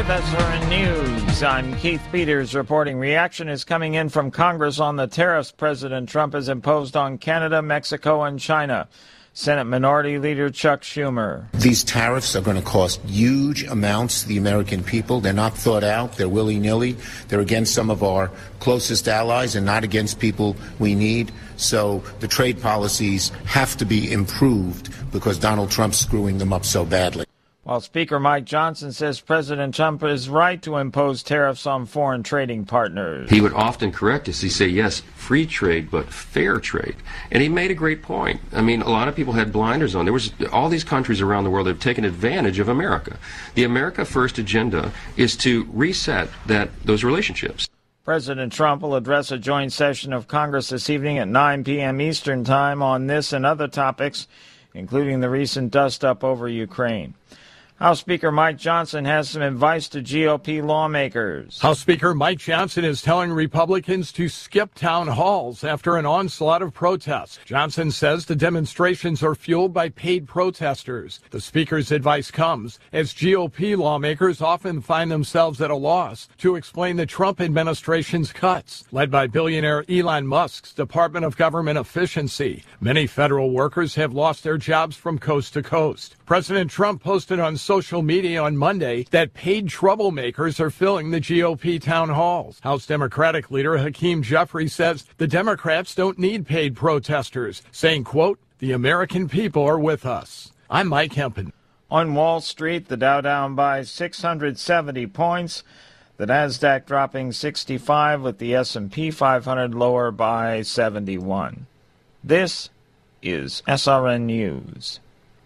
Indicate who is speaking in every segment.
Speaker 1: SRN News. I'm Keith Peters reporting. Reaction is coming in from Congress on the tariffs President Trump has imposed on Canada, Mexico, and China. Senate Minority Leader Chuck Schumer.
Speaker 2: These tariffs are going to cost huge amounts to the American people. They're not thought out. They're willy-nilly. They're against some of our closest allies and not against people we need. So the trade policies have to be improved because Donald Trump's screwing them up so badly.
Speaker 1: While Speaker Mike Johnson says President Trump is right to impose tariffs on foreign trading partners.
Speaker 3: He would often correct us. He'd say, yes, free trade, but fair trade. And he made a great point. I mean, a lot of people had blinders on. There was all these countries around the world that have taken advantage of America. The America First agenda is to reset those relationships.
Speaker 1: President Trump will address a joint session of Congress this evening at 9 p.m. Eastern Time on this and other topics, including the recent dust-up over Ukraine. House Speaker Mike Johnson has some advice to GOP lawmakers.
Speaker 4: House Speaker Mike Johnson is telling Republicans to skip town halls after an onslaught of protests. Johnson says the demonstrations are fueled by paid protesters. The Speaker's advice comes as GOP lawmakers often find themselves at a loss to explain the Trump administration's cuts, led by billionaire Elon Musk's Department of Government Efficiency. Many federal workers have lost their jobs from coast to coast. President Trump posted on social media on Monday that paid troublemakers are filling the GOP town halls. House Democratic leader Hakeem Jeffries says the Democrats don't need paid protesters, saying, quote, "The American people are with us." I'm Mike Hempen.
Speaker 1: On Wall Street, the Dow down by 670 points, the Nasdaq dropping 65, with the S&P 500 lower by 71. This is SRN News.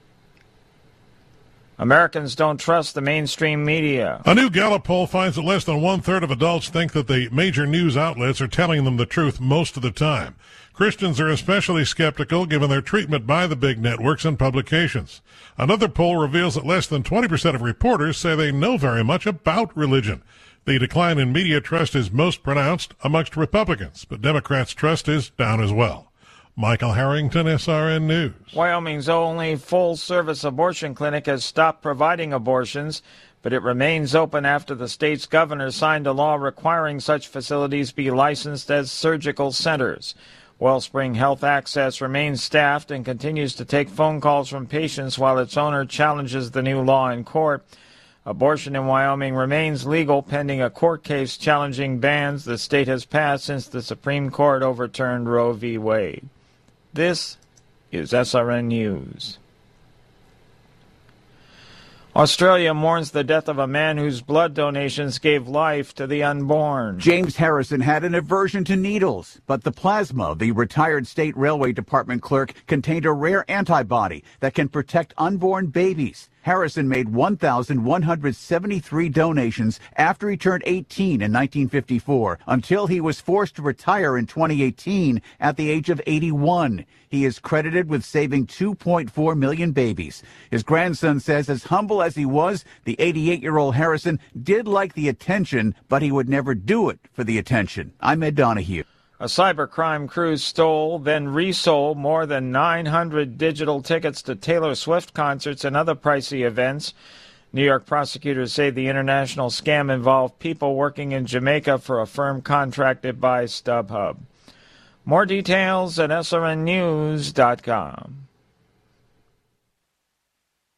Speaker 1: Americans don't trust the mainstream media.
Speaker 5: A new Gallup poll finds that less than one-third of adults think that the major news outlets are telling them the truth most of the time. Christians are especially skeptical given their treatment by the big networks and publications. Another poll reveals that less than 20% of reporters say they know very much about religion. The decline in media trust is most pronounced amongst Republicans, but Democrats' trust is down as well. Michael Harrington, SRN News.
Speaker 1: Wyoming's only full-service abortion clinic has stopped providing abortions, but it remains open after the state's governor signed a law requiring such facilities be licensed as surgical centers. Wellspring Health Access remains staffed and continues to take phone calls from patients while its owner challenges the new law in court. Abortion in Wyoming remains legal pending a court case challenging bans the state has passed since the Supreme Court overturned Roe v. Wade. This is SRN News. Australia mourns the death of a man whose blood donations gave life to the unborn.
Speaker 6: James Harrison had an aversion to needles, but the plasma of the retired state railway department clerk contained a rare antibody that can protect unborn babies. Harrison made 1,173 donations after he turned 18 in 1954, until he was forced to retire in 2018 at the age of 81. He is credited with saving 2.4 million babies. His grandson says as humble as he was, the 88-year-old Harrison did like the attention, but he would never do it for the attention. I'm Ed Donahue.
Speaker 1: A cybercrime crew stole, then resold more than 900 digital tickets to Taylor Swift concerts and other pricey events. New York prosecutors say the international scam involved people working in Jamaica for a firm contracted by StubHub. More details at srnnews.com.